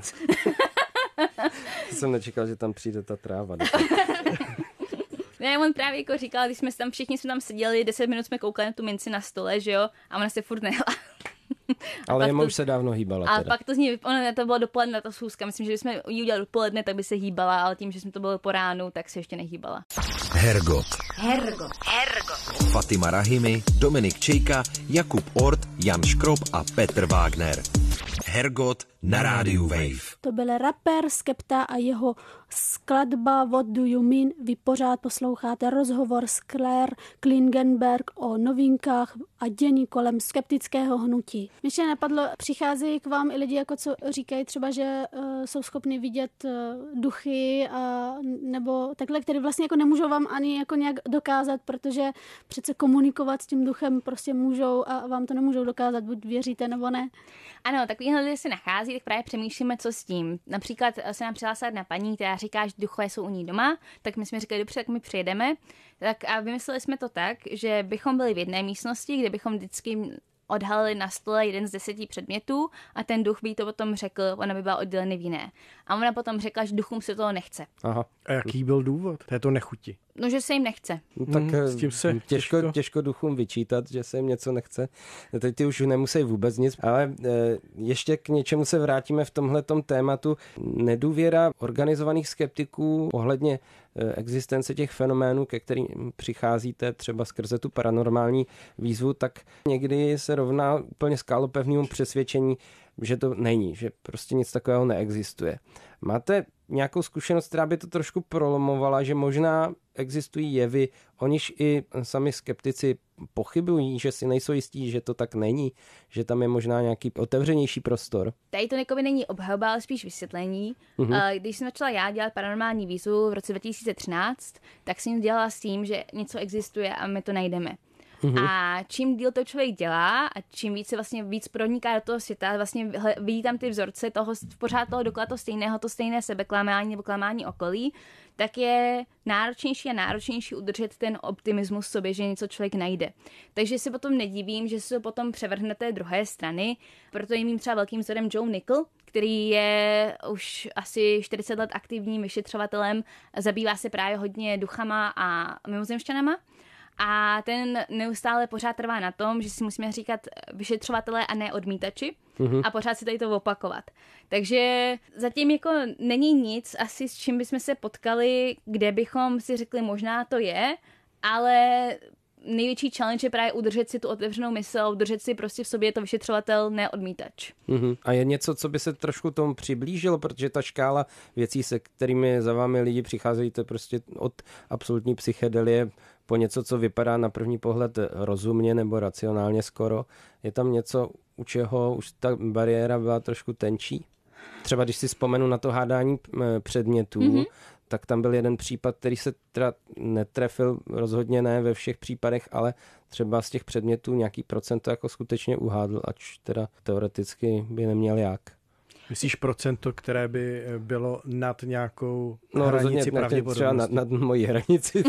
Jsem nečekal, že tam přijde ta tráva. Ne, on právě jako říkal, když jsme tam, všichni jsme tam seděli, deset minut jsme koukali na tu minci na stole, že jo, a ona se furt nehla. Ale jemu to, už se dávno hýbala. A teda. pak to z ní, ono, to bylo dopoledne, ta schůzka. Myslím, že bychom ji udělali dopoledne, tak by se hýbala, ale tím, že jsme to bylo po ránu, tak se ještě nehýbala. Hergot. Hergot. Hergot. Fatima Rahimi, Dominik Čejka, Jakub Ort, Jan Škrob a Petr Wagner. Hergot na rádiu Wave. To byl rapper Skepta a jeho skladba What Do You Mean. Vy pořád posloucháte rozhovor s Claire Klingenberg o novinkách a dění kolem skeptického hnutí. Mě ještě napadlo, přicházejí k vám i lidi, jako co říkají třeba, že uh, jsou schopni vidět uh, duchy a, nebo takhle, které vlastně jako nemůžou vám ani jako nějak dokázat, protože přece komunikovat s tím duchem prostě můžou a vám to nemůžou dokázat, buď věříte nebo ne. Ano, takovýhle lidé se nachází, tak právě přemýšlíme, co s tím. Například se nám přihlásila jedna paní, která říká, že duchové jsou u ní doma, tak my jsme říkali, dobře, tak my přijedeme. Tak a vymysleli jsme to tak, že bychom byli v jedné místnosti, kde bychom vždycky odhalili na stole jeden z deseti předmětů a ten duch by to potom řekl, ona by byla oddělený v jiné. A ona potom řekla, že duchům se toho nechce. Aha. A jaký byl důvod této nechuti? No, že se jim nechce. No, tak hmm, s tím se těžko, těžko. těžko duchům vyčítat, že se jim něco nechce. Teď ty už nemusí vůbec nic, ale ještě k něčemu se vrátíme v tomhletom tématu. Nedůvěra organizovaných skeptiků ohledně existence těch fenoménů, ke kterým přicházíte třeba skrze tu paranormální výzvu, tak někdy se rovná úplně skálopevnému přesvědčení, že to není, že prostě nic takového neexistuje. Máte nějakou zkušenost, která by to trošku prolomovala, že možná existují jevy, o nichž i sami skeptici pochybují, že si nejsou jistí, že to tak není, že tam je možná nějaký otevřenější prostor? Tady to nekoby není obhajoba, ale spíš vysvětlení. Uh-huh. Když jsem začala já dělat paranormální výzvu v roce dva tisíce třináct, tak jsem dělala s tím, že něco existuje a my to najdeme. Uhum. A čím díl to člověk dělá a čím víc se vlastně víc proniká do toho světa, vlastně vidí tam ty vzorce toho, pořád toho dokola to stejného, to stejné sebeklamání nebo klamání okolí, tak je náročnější a náročnější udržet ten optimismus v sobě, že něco člověk najde. Takže si potom nedivím, že se to potom převrhne té druhé strany, proto je mým třeba velkým vzorem Joe Nickell, který je už asi čtyřicet let aktivním vyšetřovatelem, zabývá se právě hodně duchama a mimozemšťanama. A ten neustále pořád trvá na tom, že si musíme říkat vyšetřovatelé a ne odmítači mm-hmm. a pořád si tady to opakovat. Takže zatím jako není nic asi, s čím bychom se potkali, kde bychom si řekli, možná to je, ale největší challenge je právě udržet si tu otevřenou mysl, udržet si prostě v sobě to vyšetřovatel, ne odmítač. Mm-hmm. A je něco, co by se trošku tomu přiblížilo, protože ta škála věcí, se kterými za vámi lidi přicházejí, to je prostě od absolutní psychedelie po něco, co vypadá na první pohled rozumně nebo racionálně skoro. Je tam něco, u čeho už ta bariéra byla trošku tenčí? Třeba když si vzpomenu na to hádání předmětů, mm-hmm. tak tam byl jeden případ, který se teda netrefil, rozhodně ne ve všech případech, ale třeba z těch předmětů nějaký procento jako skutečně uhádl, ač teda teoreticky by neměl jak. Myslíš procento, které by bylo nad nějakou no, hranici pravděpodobnosti? Třeba nad, nad mojí hranici.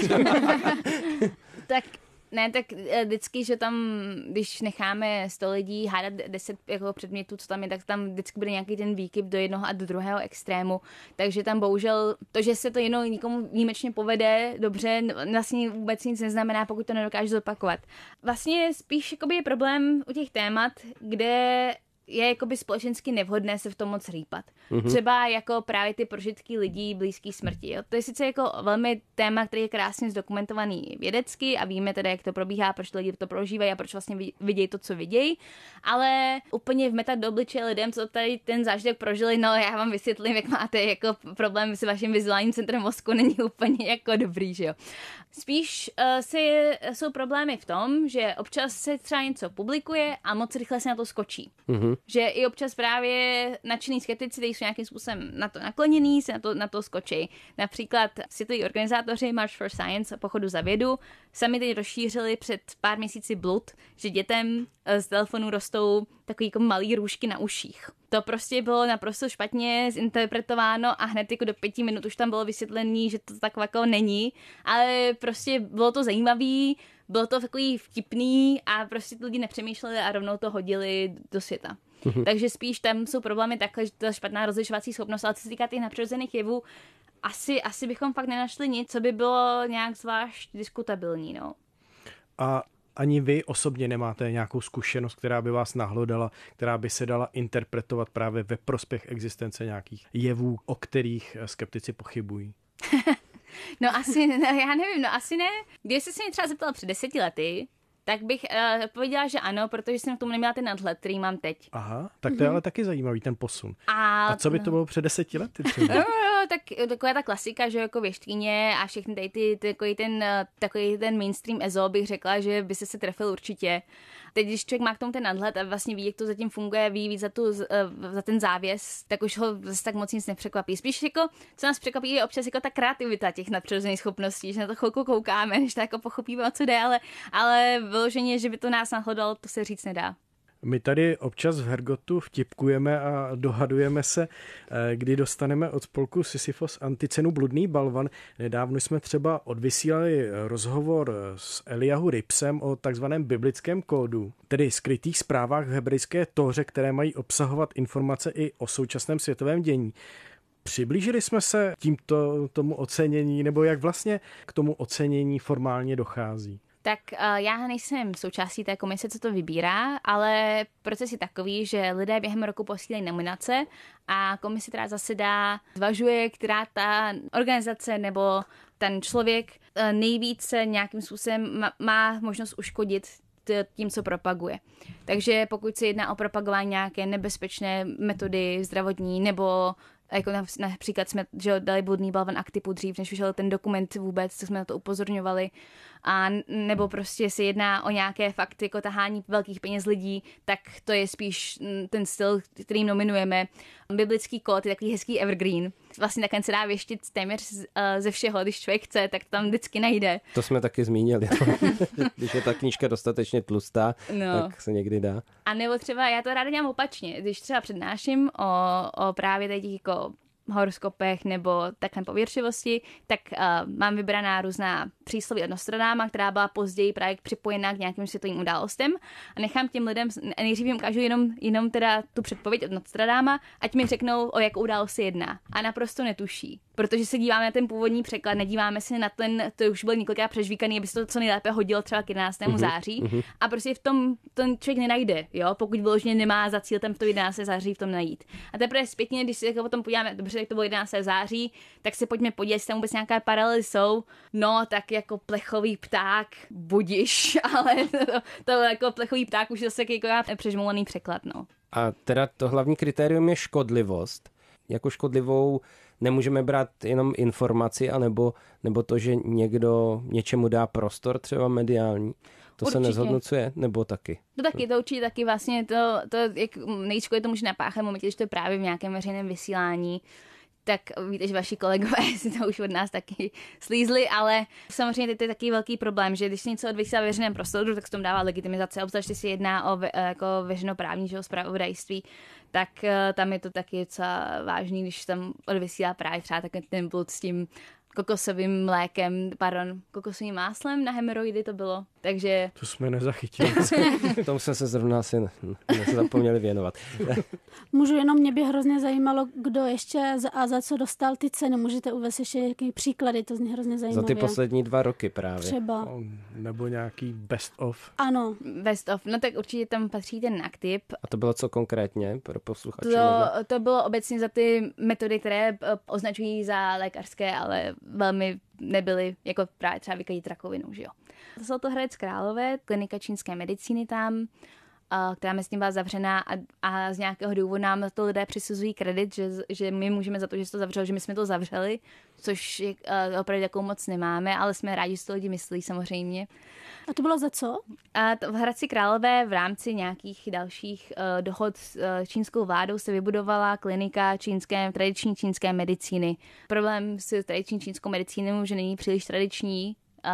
Tak ne, tak vždycky, že tam, když necháme sto lidí hádat deset jako předmětů, co tam je, tak tam vždycky bude nějaký ten výkyv do jednoho a do druhého extrému. Takže tam bohužel to, že se to jenom nikomu výjimečně povede dobře, vlastně vůbec nic neznamená, pokud to nedokáže zopakovat. Vlastně spíš jakoby je problém u těch témat, kde je jakoby společensky nevhodné se v tom moc rýpat. Mm-hmm. Třeba jako právě ty prožitky lidí blízký smrti. Jo? To je sice jako velmi téma, který je krásně zdokumentovaný vědecky a víme teda, jak to probíhá, proč lidi to prožívají a proč vlastně vidějí to, co vidějí, ale úplně vmetat do obličeje lidem, co tady ten zážitek prožili, no já vám vysvětlím, jak máte jako problém s vaším vizuálním centrem mozku, není úplně jako dobrý, že jo. Spíš uh, si, jsou problémy v tom, že občas se třeba něco publikuje a moc rychle se na to skočí. Mm-hmm. Že i občas právě nadšený skeptici, kteří jsou nějakým způsobem na to nakloněný, se na to, na to skočí. Například světoví organizátoři March for Science, pochodu za vědu, sami teď rozšířili před pár měsíci blud, že dětem z telefonu rostou takový jako malý růžky na uších. To prostě bylo naprosto špatně zinterpretováno a hned jako do pěti minut už tam bylo vysvětlené, že to tak jako není, ale prostě bylo to zajímavý, bylo to takový vtipný a prostě ty lidi nepřemýšleli a rovnou to hodili do světa. Mm-hmm. Takže spíš tam jsou problémy takhle, že to je špatná rozlišovací schopnost, ale co se týká těch nadpřirozených jevů, asi, asi bychom fakt nenašli nic, co by bylo nějak zvlášť diskutabilní. No. A ani vy osobně nemáte nějakou zkušenost, která by vás nahlodala, která by se dala interpretovat právě ve prospěch existence nějakých jevů, o kterých skeptici pochybují? No asi, no, já nevím, no asi ne. Když jsi se mě třeba zeptal před deseti lety, tak bych uh, odpověděla, že ano, protože jsem k tomu neměla ten nadhled, který mám teď. Aha, tak to je mm-hmm. ale taky zajímavý ten posun. A, a co by no. to bylo před deseti lety třeba? No, no, tak taková ta klasika, že jako věštkyně a všechny tady ty, takový ten, takový ten mainstream ezo, bych řekla, že by se se trefil určitě. Teď, když člověk má k tomu ten nadhled a vlastně ví, jak to zatím funguje, ví víc za, tu, za ten závěs, tak už ho zase tak moc nic nepřekvapí. Spíš jako, co nás překvapí, je občas jako ta kreativita těch nadpřirozených schopností, že na to chvilku koukáme, než to jako pochopíme, o co jde, ale, ale vyloženě, že by to nás nahlodalo, to se říct nedá. My tady občas v Hergotu vtipkujeme a dohadujeme se, kdy dostaneme od spolku Sisyfos anticenu Bludný balvan. Nedávno jsme třeba odvysílali rozhovor s Eliahu Ripsem o takzvaném biblickém kódu, tedy skrytých zprávách v hebrejské Tóře, které mají obsahovat informace i o současném světovém dění. Přiblížili jsme se tímto tomu ocenění, nebo jak vlastně k tomu ocenění formálně dochází? Tak uh, já nejsem součástí té komise, co to vybírá, ale proces je takový, že lidé během roku posílají nominace a komise, která zasedá, zvažuje, která ta organizace nebo ten člověk uh, nejvíce nějakým způsobem má, má možnost uškodit tím, co propaguje. Takže pokud se jedná o propagování nějaké nebezpečné metody zdravotní nebo jako například jsme že dali bludný balvan ak typu dřív, než vyšel ten dokument vůbec, co jsme na to upozorňovali, a nebo prostě se jedná o nějaké fakty, jako tahání velkých peněz lidí, tak to je spíš ten styl, který nominujeme. Biblický kód je takový hezký evergreen. Vlastně takhle se dá věštit téměř ze všeho, když člověk chce, tak tam vždycky najde. To jsme taky zmínili. Když je ta knížka dostatečně tlustá, no. tak se někdy dá. A nebo třeba, já to ráda dělám opačně, když třeba přednáším o, o právě těch jako horoskopech nebo takhle pověrčivosti, tak uh, mám vybraná různá přísloví od Nostradaama, která byla později právě připojená k nějakým světovým událostem a nechám těm lidem, nejdřív jim ukážu jenom, jenom teda tu předpověď od Nostradaama, ať mi řeknou, o jakou událost se jedná. A naprosto netuší. Protože se díváme na ten původní překlad, nedíváme se na ten, to už byl několikrát přežvíkaný, aby se to co nejlépe hodilo třeba k jedenáctému Mm-hmm. září. Mm-hmm. A prostě v tom ten člověk nenajde, jo, pokud vyloženě nemá za cíl tam v to jedenáctého září v tom najít. A teprve zpětně, když se jako o tom podíváme, dobře, tak to bylo jedenáctého září, tak se pojďme podívat, jestli tam vůbec nějaké paralely jsou. No, tak jako plechový pták, budiš, ale to, to jako plechový pták už zase jako přežmulaný překlad, no. A teda to hlavní kritérium je škodlivost. Jako škodlivou nemůžeme brát jenom informaci, anebo, nebo to, že někdo něčemu dá prostor, třeba mediální. To určitě se nezhodnocuje, nebo taky? To taky, to určitě taky vlastně, to, to jak nejškodě to může napáchat v momentě, když to je právě v nějakém veřejném vysílání, tak víte, že vaši kolegové si to už od nás taky slízli, ale samozřejmě to je taky velký problém, že když se něco odvysílá ve veřejném prostoru, tak se tomu dává legitimizace, obzvlášť se jedná o ve, jako veřejnoprávní zpravodajství, tak tam je to taky docela vážný, když tam odvysílá právě třeba takový ten blud s tím kokosovým mlékem, pardon, kokosovým máslem na hemoroidy to bylo, takže... To jsme nezachytili. Tomu jsme se zrovna asi nezapomněli věnovat. Můžu jenom, mě by hrozně zajímalo, kdo ještě za, a za co dostal ty ceny. Můžete uvést ještě nějaký příklady, to zní hrozně zajímavé. Za ty poslední dva roky právě. Třeba. Nebo nějaký best of. Ano. Best of, no tak určitě tam patří ten NAKTIP. A to bylo co konkrétně pro posluchače? To, to bylo obecně za ty metody, které označují za lékařské, ale velmi nebyly jako právě třeba vykadit rakovinou, že jo. To to Hradec Králové, klinika čínské medicíny tam, která mezi tím byla zavřená a, a z nějakého důvodu nám to lidé přisuzují kredit, že, že my můžeme za to, že se to zavřelo, že my jsme to zavřeli, což je, uh, opravdu takovou moc nemáme, ale jsme rádi, že to lidi myslí samozřejmě. A to bylo za co? A to v Hradci Králové v rámci nějakých dalších uh, dohod s uh, čínskou vládou se vybudovala klinika čínské, tradiční čínské medicíny. Problém s tradiční čínskou medicínou, že není příliš tradiční, Uh,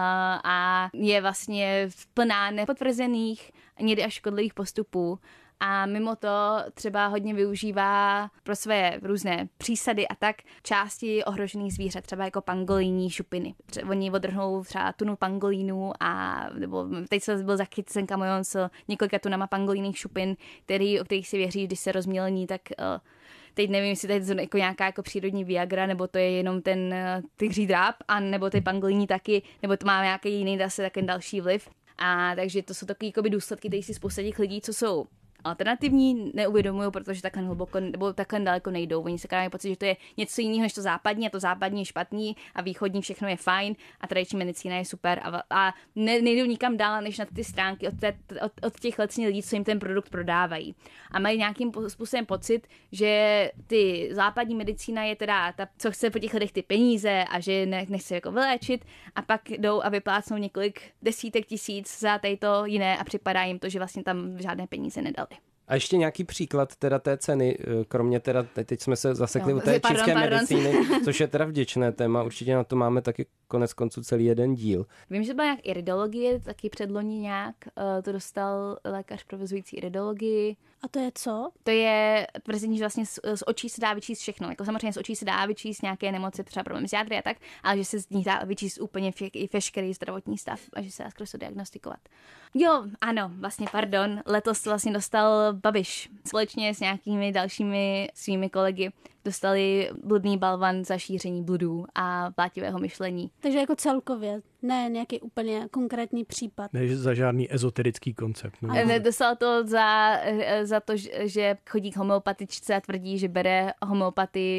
a je vlastně plná nepotvrzených, někdy až škodlivých postupů. A mimo to třeba hodně využívá pro své různé přísady a tak části ohrožených zvířat, třeba jako pangolíní šupiny. Oni odrhnou třeba tunu pangolínů a nebo teď se byl zachycen kamion s několika tunama pangolíných šupin, který, o kterých si věří, když se rozmělní, tak uh, teď nevím, jestli to je jako nějaká jako přírodní viagra, nebo to je jenom ten tygří dráp, a nebo ty pangolíní taky, nebo to má nějaký jiný zase takový další vliv. A takže to jsou takové jakoby důsledky, které si spousta těch lidí, co jsou alternativní, neuvědomují, protože takhle hluboko nebo takhle daleko nejdou. Oni se mají pocit, že to je něco jiného než to západní, a to západní je špatný a východní všechno je fajn a tradiční medicína je super a, a ne, nejdou nikam dál než na ty stránky od, té, od, od těch lecných lidí, co jim ten produkt prodávají. A mají nějakým způsobem pocit, že ty západní medicína je teda ta, co chce po těch lidech ty peníze a že ne, nechce jako vyléčit, a pak jdou a vyplácnou několik desítek tisíc za to jiné a připadá jim to, že vlastně tam žádné peníze nedali. A ještě nějaký příklad teda té ceny, kromě teda, teď jsme se zasekli no, u té pardon, čínské pardon. medicíny, což je teda vděčné téma, určitě na to máme taky konec konců celý jeden díl. Vím, že byla nějak iridologie, taky předloni nějak, uh, to dostal lékař provozující iridologii. A to je co? To je tvrzení, že vlastně z, z očí se dá vyčíst všechno. Jako samozřejmě z očí se dá vyčíst nějaké nemoci, třeba problémy s jádry a tak, ale že se z nich dá vyčíst úplně vše, i veškerý zdravotní stav a že se dá skrz to diagnostikovat. Jo, ano, vlastně, pardon, letos vlastně dostal Babiš společně s nějakými dalšími svými kolegy dostali bludný balvan za šíření bludů a plátivého myšlení. Takže jako celkově, ne nějaký úplně konkrétní případ. Ne za žádný ezoterický koncept. Ne, dostal to za, za to, že chodí k homeopatičce a tvrdí, že bere homeopatii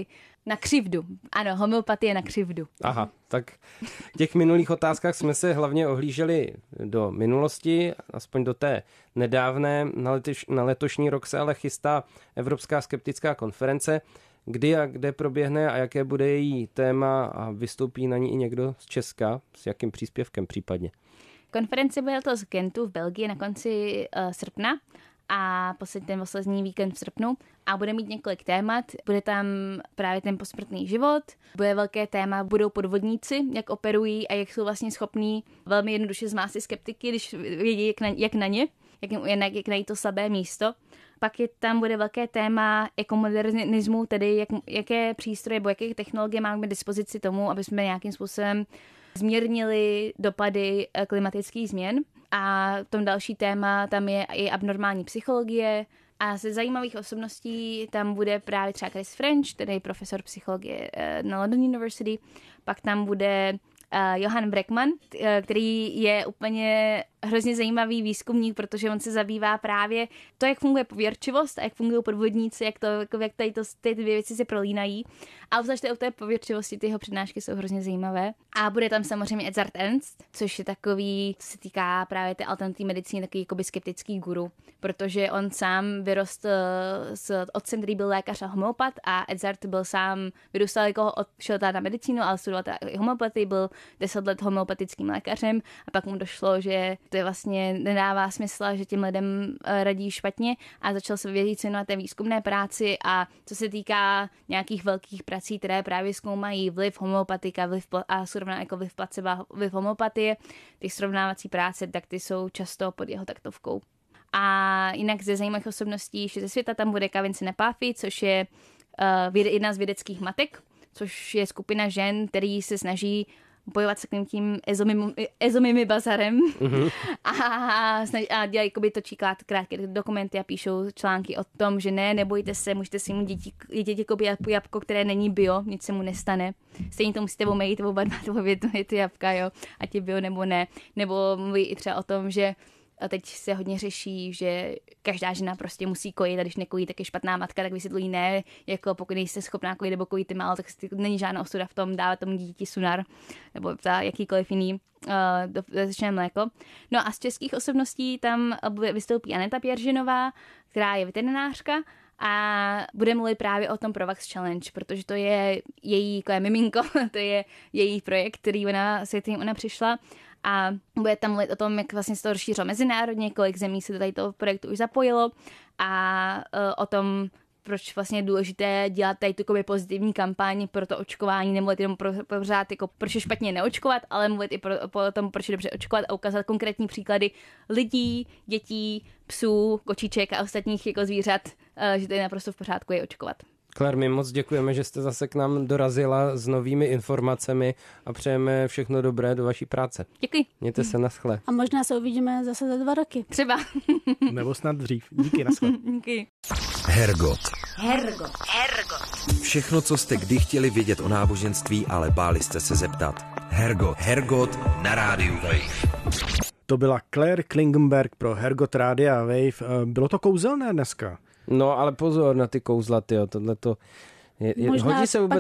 Na křivdu. Ano, homeopatie na křivdu. Aha, tak v těch minulých otázkách jsme se hlavně ohlíželi do minulosti, aspoň do té nedávné. Na, letoš, na letošní rok se ale chystá Evropská skeptická konference. Kdy a kde proběhne a jaké bude její téma a vystoupí na ní i někdo z Česka, s jakým příspěvkem případně? Konference bude to z Gentu v Belgii na konci uh, srpna a poslední ten poslední víkend v srpnu a bude mít několik témat. Bude tam právě ten posmrtný život, bude velké téma, budou podvodníci, jak operují a jak jsou vlastně schopní velmi jednoduše zmást skeptiky, když vědí, jak na, jak na ně, jak, jak, jak najít to slabé místo. Pak je tam bude velké téma ekomodernismu, tedy jak, jaké přístroje nebo jaké technologie máme k dispozici tomu, aby jsme nějakým způsobem zmírnili dopady klimatických změn. A v tom další téma tam je i abnormální psychologie. A ze zajímavých osobností tam bude právě třeba Chris French, tedy profesor psychologie na London University. Pak tam bude uh, Johan Breckman, který je úplně hrozně zajímavý výzkumník, protože on se zabývá právě to, jak funguje pověrčivost a jak fungují podvodníci, jak, to, jak tady to, ty dvě věci se prolínají. A obzvláště o té pověrčivosti ty jeho přednášky jsou hrozně zajímavé. A bude tam samozřejmě Edzard Ernst, což je takový, co se týká právě té alternativní medicíny, takový jakoby skeptický guru, protože on sám vyrostl s otcem, který byl lékař a homeopat a Edzard byl sám, vyrůstal jako šel na medicínu, ale studoval homeopatii, byl deset let homeopatickým lékařem a pak mu došlo, že to je vlastně nedává smysl, že těm lidem radí špatně a začal se vědět se na té výzkumné práci a co se týká nějakých velkých prací, které právě zkoumají vliv homeopatika vliv a srovná jako vliv placebo, vliv homeopatie, ty srovnávací práce, tak ty jsou často pod jeho taktovkou. A jinak ze zajímavých osobností ještě ze světa tam bude Kavinci Nepáfi, což je uh, jedna z vědeckých matek, což je skupina žen, který se snaží bojovat s tím ezomimi bazarem mm-hmm. a, a dělají, jakoby točí krátké dokumenty a píšou články o tom, že ne, nebojte se, můžete si mu děti, děti koupit jabko, které není bio, nic se mu nestane. Stejně to musíte omejit, oba dva ty jabka, jo, ať je bio nebo ne. Nebo mluví i třeba o tom, že a teď se hodně řeší, že každá žena prostě musí kojit a když nekojí, tak je špatná matka, tak vysvětlují ne, jako pokud nejste schopná kojit nebo kojíte málo, tak není žádná ostuda v tom dávat tomu dítěti sunar nebo ta jakýkoliv jiný uh, dodatečné mléko. No a z českých osobností tam vystoupí Aneta Pěržinová, která je veterinářka a bude mluvit právě o tom Provax Challenge, protože to je její jako je miminko, to je její projekt, který ona, se kterým ona přišla. A bude tam mluvit o tom, jak vlastně se to rozšířilo mezinárodně, kolik zemí se do tady toho projektu už zapojilo a uh, o tom, proč vlastně je důležité dělat tady takovou pozitivní kampaň pro to očkování, nemluvit jenom pro, pro pořád, jako proč je špatně neočkovat, ale mluvit i pro, pro tom, proč je dobře očkovat a ukázat konkrétní příklady lidí, dětí, psů, kočiček a ostatních jako zvířat, uh, že to je naprosto v pořádku je očkovat. Claire, my moc děkujeme, že jste zase k nám dorazila s novými informacemi a přejeme všechno dobré do vaší práce. Děkuji. Mějte se, naschle. A možná se uvidíme zase za dva roky. Třeba. Nebo snad dřív. Díky, naschle. Díky. Hergot. Hergot. Hergot. Všechno, co jste kdy chtěli vědět o náboženství, ale báli jste se zeptat. Hergot. Hergot na rádiu Wave. To byla Claire Klingenberg pro Hergot Rádia Wave. Bylo to kouzelné dneska. No, ale pozor na ty kouzla, tyjo, tohleto je, je, hodí se vůbec